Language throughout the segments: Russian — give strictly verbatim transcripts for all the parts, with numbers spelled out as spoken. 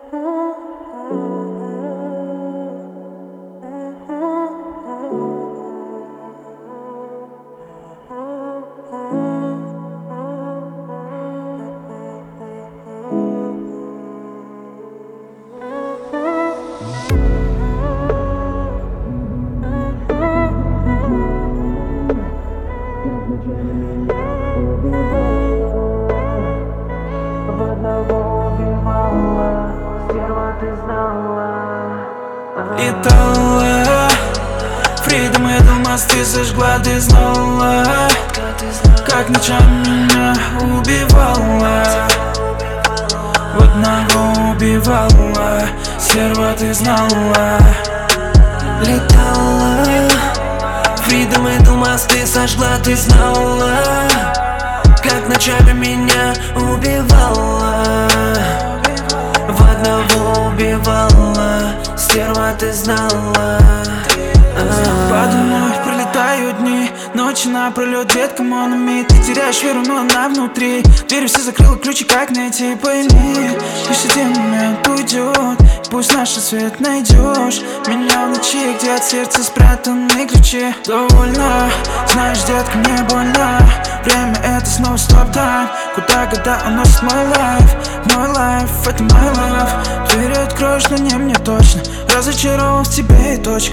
Летала, Фридом эту мосты сожгла, ты знала, как ночами меня убивала. В одного убивала, стерва, ты знала. Летала, Фридом эту мосты сожгла, ты знала, как ночами меня убивала. В одного убивала, стерва, ты знала. Подо мной пролетают дни, ночи напролет, детка мономи. Ты теряешь веру, но она внутри. Дверь все закрыла, ключи как найти, пойми. Пусть один момент уйдет, пусть наш свет найдешь. Меня в ночи, где от сердца спрятаны ключи. Довольно, знаешь, детка, мне больно. Время это снова стоп-тайм. Куда года уносит мой лайф, мой лайф, это мой лайф. Дверь откроешь, но не мне точно. Разочарован в тебе и точка.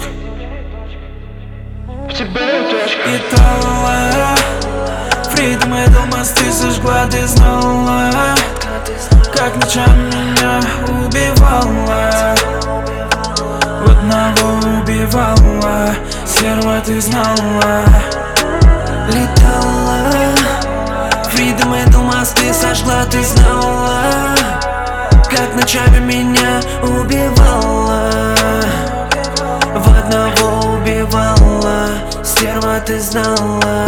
Летала, Фридом эту мосты сожгла, ты знала, как ночами меня убивала. В одного убивала, стерва, ты знала. Летала, Фридом эту мосты сожгла, ты знала, как ночами меня убивала. В одного убивала, стерва, ты знала.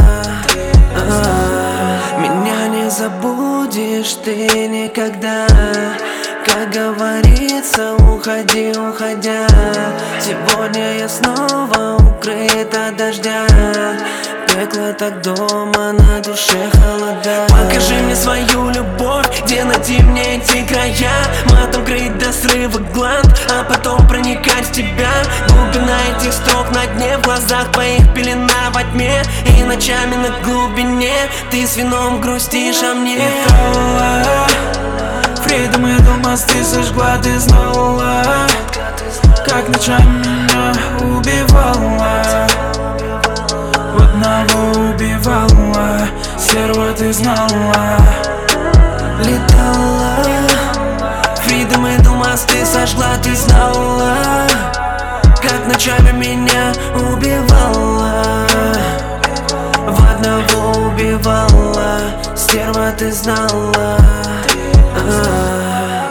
а, Меня не забудешь ты никогда. Как говорится, уходи, уходя. Сегодня я снова укрыт от дождя. Пекло так дома, на душе холода. Покажи мне свою любовь, где найти мне эти края. Матом крыть до срыва гланд, а потом проникать в тебя. Глубина этих строк на дне, в глазах твоих пелена во тьме. И ночами на глубине ты с вином грустишь о мне. Летала, Фридом эту мосты сожгла, ты знала, как ночами меня убивала. В одного убивала, стерва, ты знала. Летала, Фридом эту мосты сожгла, ты знала, как ночами меня убивала. В одного убивала, стерва, ты знала. а